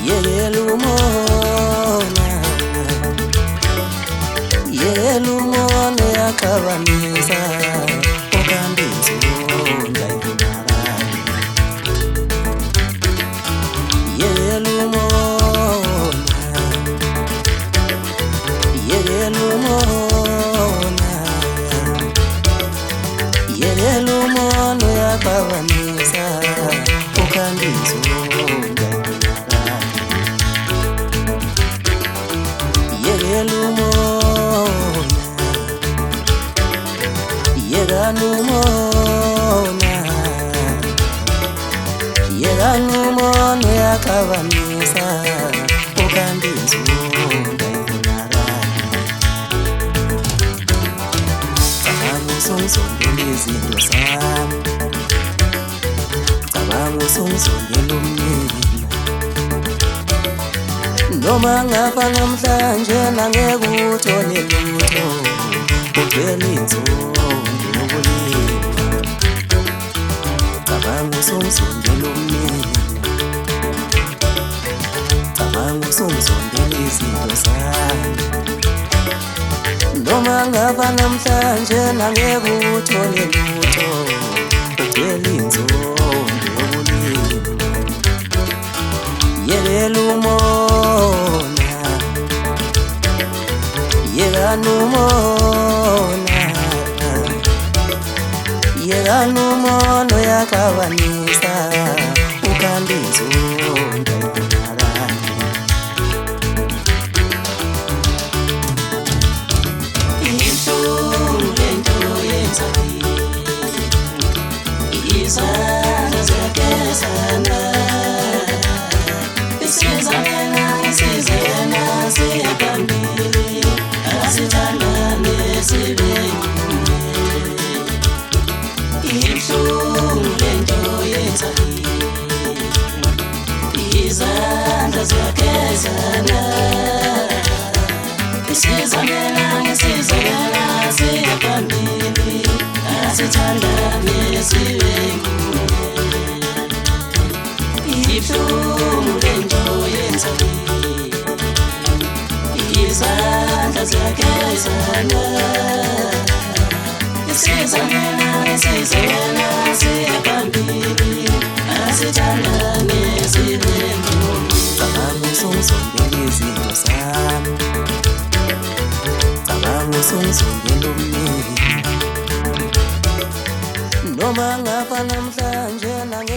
Yelumona yakhabanisa okandinzo ndayibonakala. Yelumona yakhabanisa okandinzo ndayibonakala. Yelumona yakhabanisa okandinzo ndayibonakala. Cabanga usungizondela izinto zami, cabanga usungizondela umnina. Noma ngafa namhlanje nangeke uthole lutho, uvela inzondo yokulima. Cabanga usungizondela umnina, cabanga usungizondela izinto zami. Noma ngafa namhlanje nangeke uthole lutho, uvela inzondo yokulima. Yelumona yakhabanisa okandinzo ndayibonakala. Ibuhlungu lento yenzayo, izandla ziyagezana. Isize yena siya phambili, asithandane sibe munye. Ibuhlungu lento yenzayo, izandla ziyagezana. Isize yena siya phambili, asithandane sibe munye. Ibuhlungu lento yenzayo, izandla ziyagezana. Isize yena siya phambili, asithandane sibe munye. Cabanga usungizondela izinto zami, cabanga usungizondela umnina. Noma ngafa namhlanje